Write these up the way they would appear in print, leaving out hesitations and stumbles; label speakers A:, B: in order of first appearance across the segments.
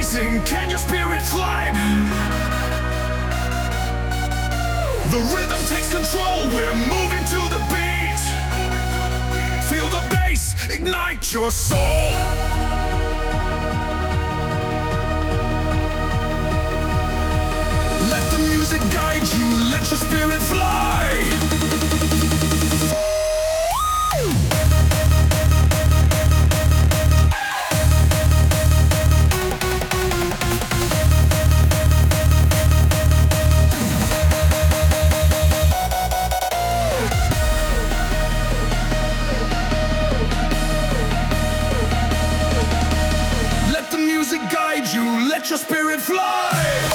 A: rising, can your spirit fly? The rhythm takes control, we're moving to the beat. Feel the bass, ignite your soul. Let the music guide you, let your spirit fly. Let the music guide you, let your spirit fly.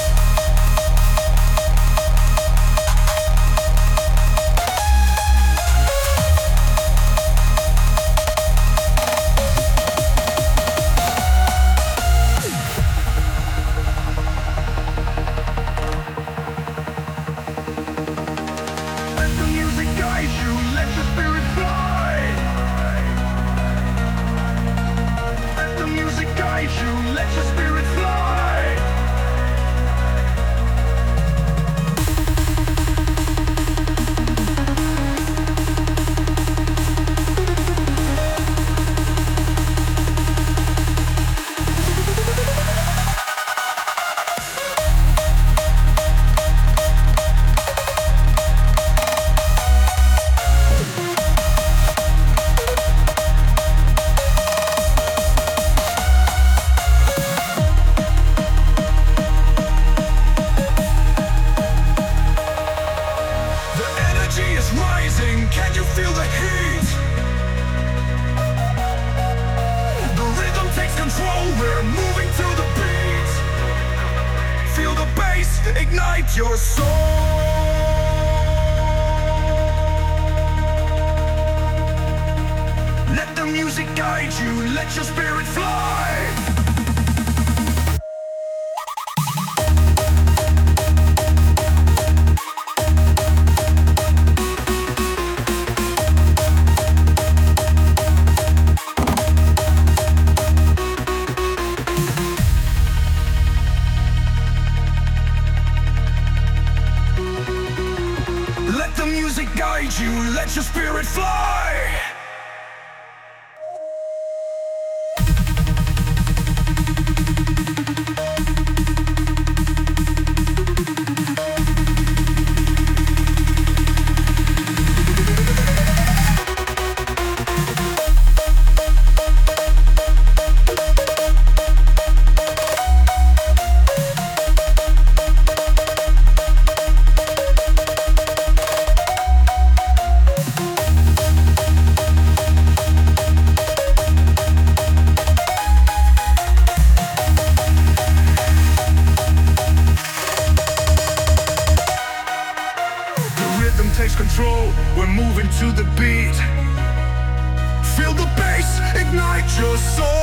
A: Let your spirit fly. Can you feel the heat? The rhythm takes control, we're moving to the beat. Feel the bass, ignite your soul. Let the music guide you, let your spirit fly. Let the music guide you, let your spirit fly. Takes control, we're moving to the beat. Feel the bass, ignite your soul.